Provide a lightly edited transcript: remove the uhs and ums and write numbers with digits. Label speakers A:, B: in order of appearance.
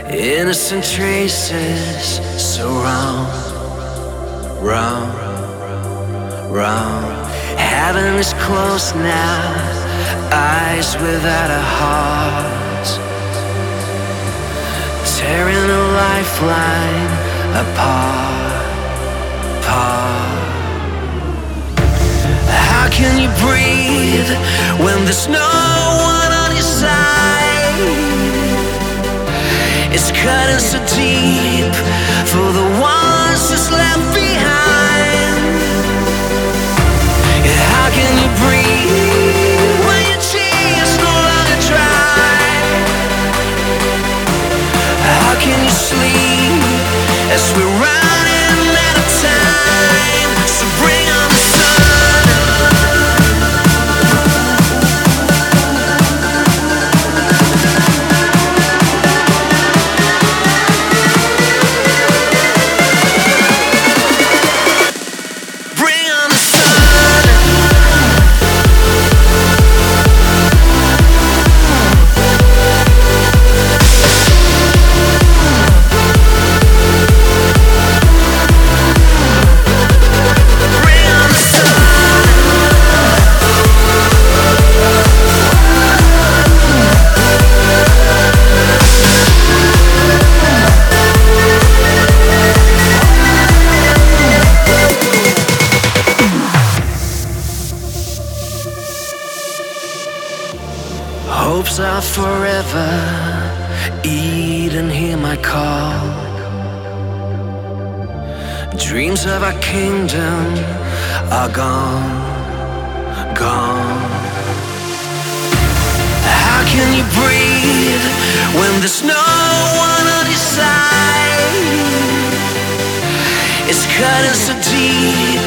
A: Innocent traces, so wrong, wrong, wrong. Heaven is close now, eyes without a heart, tearing a lifeline apart, apart. How can you breathe when there's no one on your side? It's cutting so deep for the ones that's left behind. Yeah, how can you breathe when your tears no longer dry? How can you sleep as we're running out of time? So bring on the sun. Bring on the sun. Bring on the sun. Hopes are forever, eat and hear my call. Dreams of our kingdom are gone, gone. How can you breathe when there's no one on your side? It's cutting so deep